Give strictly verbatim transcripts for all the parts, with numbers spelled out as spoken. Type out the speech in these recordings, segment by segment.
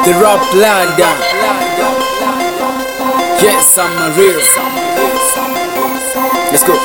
The rap ladder. Yes, I'm a real. Let's go.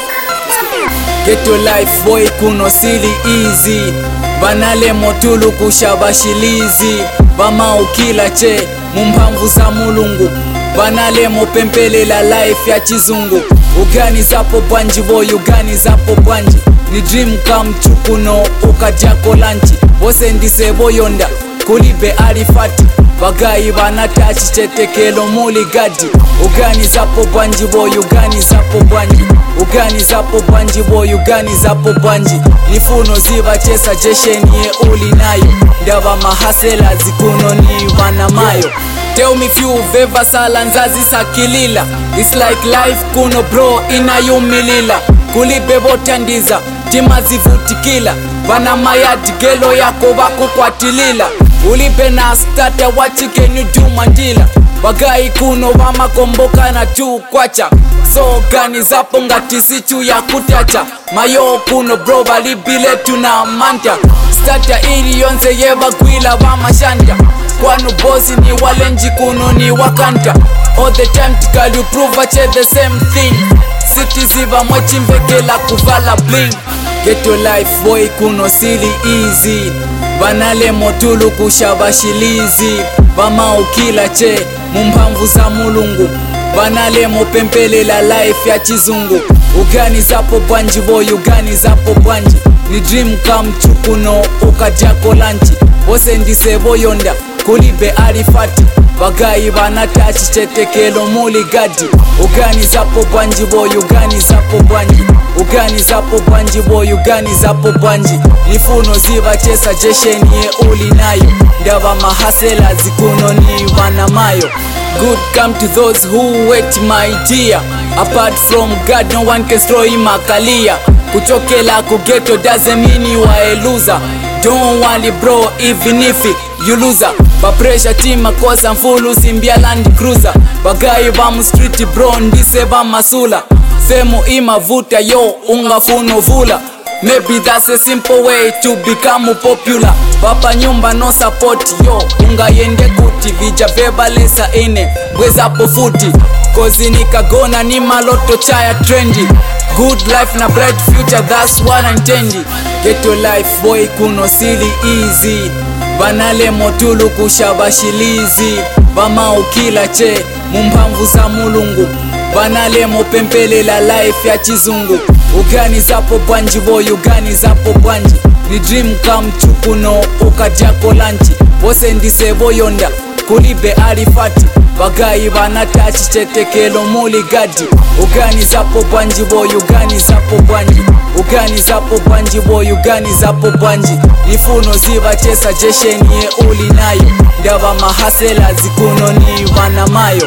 Get your life boy, kuno sili easy. Banale motulu kushabashilizi. Bama ukila che mumpamvu za mulungu. Banale mopempele la life ya chizungu. Ugani zapo bwanji boy, ugani zapo bwanji. Ni dream come true kuno ukajako lanchi. Bose ndise boyonda kulibe alifati. Bagayi banatachi chetekelo muli gadi. Ugani zapo bwanji boy, ugani zapo bwanji. Ugani zapo bwanji boy, ugani zapo bwanji. Nifuno ziva chesa jesheni ye uli nayo. Ndaba mahasela zikuno ni wanamayo. Tell me if you've ever sala nzazi sakilila. It's like life kuno bro inayumilila. Kulibe botandiza tima zivutikila. Bana mayadi gelo yako bako kwa tilila. Ulibe na stata what you can you do mandila. Bagayi kuno wama komboka na tu kwacha. So gani zapo ngati situ ya kutacha. Mayo kuno bro balibile tuna manta. Stata ili yonze yeba gwila wama shanta. Kwanu bosi ni walenji kuno ni wakanta. All the time tikali you prove ache the same thing. City ziva mwechimvekela kuvala bling. Get your life boy kuno sili easy. Banale motulu kushabashilizi. Bama ukila che mumpamvu za mulungu. Banale mopempele la life ya chizungu. Ugani zapo bwanji boy, ugani zapo bwanji. Ni dream come true kuno ukajako lanchi. Bose ndise boyonda kulibe alifati. Bagayi banatachi chetekelo muli gadi. Ugani zapo bwanji boy, ugani zapo bwanji. Ugani zapo bwanji boy, ugani zapo bwanji. Nifuno ziva chesa jesheni ye uli nayo. Ndaba mahasela zikuno ni wanamayo. Good come to those who wait my dear. Apart from God no one can destroy makalia. Kutokela kugeto doesn't mean you are a loser. Don't worry bro even if you loser. Ba pressure team akosa mfulu simbia land cruiser. Bagayi bamu street bro ndise ba masula. Femu imavuta yo ungafuno vula. Maybe that's a simple way to become popular. Bapa nyumba no support yo unga yende kuti. Vija vebalesa ine bweza po futi. Kozi nikagona ni maloto chaya trendy. Good life na bright future, that's what I intend. Get your life boy kuno sili easy. Banale motulu kushabashilizi. Bama ukila che mumpamvu za mulungu. Banale mopempele la life ya chizungu. Ugani zapo bwanji boy, ugani zapo bwanji. Ni dream come true kuno ukajako lanchi. Bose ndise boyonda kulibe alifati. Bagayi banatachi chetekelo muli gadi. Ugani zapo bwanji boy, ugani zapo bwanji. Ugani zapo bwanji boy, ugani zapo bwanji. Nifuno ziva chesa jesheni ye uli nayo. Ndaba mahasela zikuno ni wanamayo.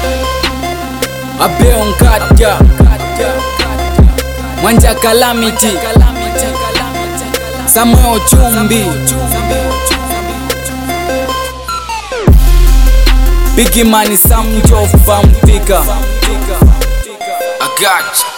Abeo nkata Mwanja Calamity Samuel Chumbi Biggie Money Sam Joe Vampika I got you.